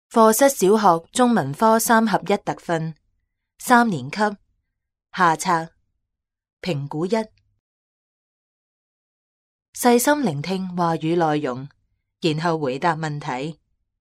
課室小學中文科3合1特訓3年級下冊評估1，細心聆聽話語內容，然後回答問題。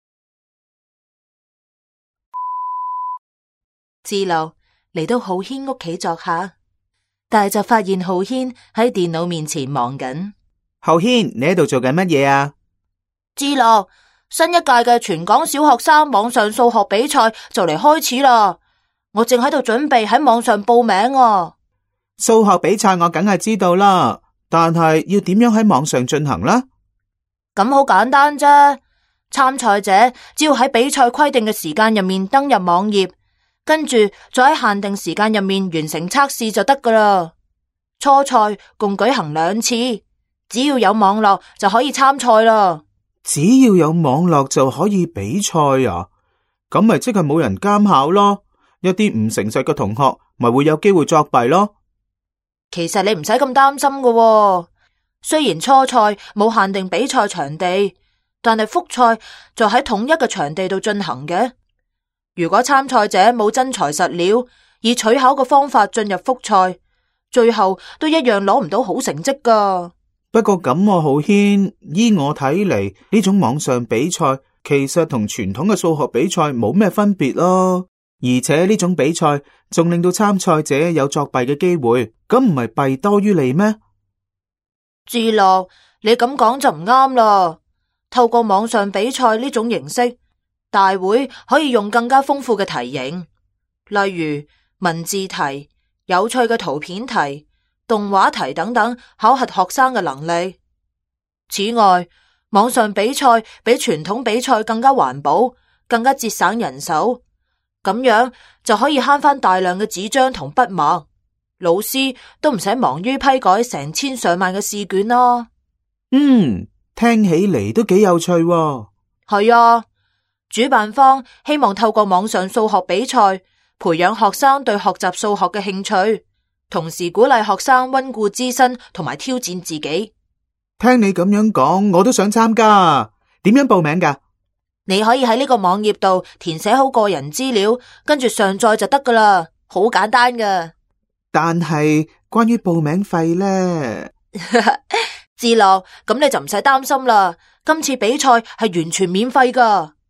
智樂嚟到浩軒屋企作客，但係就發現浩軒喺電腦面前忙緊。 浩軒，你喺度做緊乜嘢啊？ 智樂，新一屆嘅全港小學生網上數學比賽就嚟開始啦，我正喺度準備喺網上報名啊。 數學比賽我梗係知道啦，但係要點樣喺網上進行呢？ 咁好簡單啫，參賽者只要喺比賽規定嘅時間入面登入網頁，跟住再喺限定時間入面完成測試就得噶啦。初賽共舉行2次，只要有網絡就可以參賽啦。 只要有網絡就可以比賽啊？咁咪即係冇人監考咯，一啲唔誠實嘅同學咪會有機會作弊咯。 其實你唔使咁擔心㗎，雖然初賽冇限定比賽場地，但係複賽就喺統一嘅場地度進行嘅。如果參賽者冇真材實料，以取巧嘅方法進入複賽，最後都一樣攞唔到好成績㗎。 不過咁啊，浩軒，依我睇嚟，呢種網上比賽其實同傳統嘅數學比賽冇咩分別咯，而且呢種比賽仲令到參賽者有作弊嘅機會，咁唔係弊多於利咩？ 智樂，你咁講就唔啱啦。透過網上比賽呢種形式，大會可以用更加豐富嘅題型，例如文字題、有趣嘅圖片題、動畫題等等，考核學生嘅能力。此外，網上比賽比傳統比賽更加環保，更加節省人手，咁樣就可以慳返大量嘅紙張同筆墨，老師都唔使忙於批改成千上萬嘅試卷啦。 聽起嚟都幾有趣喎。 係啊，主辦方希望透過網上數學比賽，培養學生對學習數學嘅興趣，同時鼓勵學生溫故知新同埋挑戰自己。 聽你咁樣講，我都想參加。點樣報名㗎？ 你可以喺呢個網頁度填寫好個人資料，跟住上載就得噶啦，好簡單噶。 但係關於報名費呢？ 智樂，咁你就唔使擔心啦，今次比賽係完全免費噶。